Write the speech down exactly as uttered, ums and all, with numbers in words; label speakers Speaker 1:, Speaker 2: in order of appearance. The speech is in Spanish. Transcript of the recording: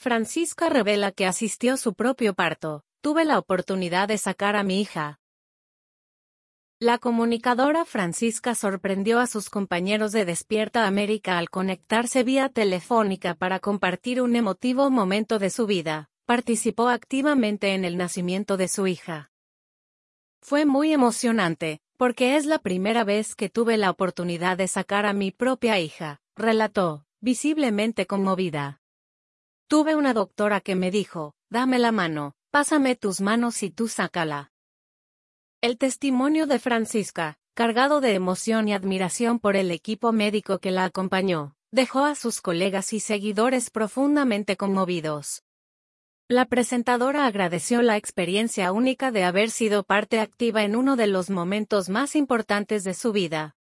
Speaker 1: Francisca revela que asistió a su propio parto. Tuve la oportunidad de sacar a mi hija. La comunicadora Francisca sorprendió a sus compañeros de Despierta América al conectarse vía telefónica para compartir un emotivo momento de su vida. Participó activamente en el nacimiento de su hija. Fue muy emocionante, porque es la primera vez que tuve la oportunidad de sacar a mi propia hija, relató, visiblemente conmovida. Tuve una doctora que me dijo, dame la mano, pásame tus manos y tú sácala. El testimonio de Francisca, cargado de emoción y admiración por el equipo médico que la acompañó, dejó a sus colegas y seguidores profundamente conmovidos. La presentadora agradeció la experiencia única de haber sido parte activa en uno de los momentos más importantes de su vida,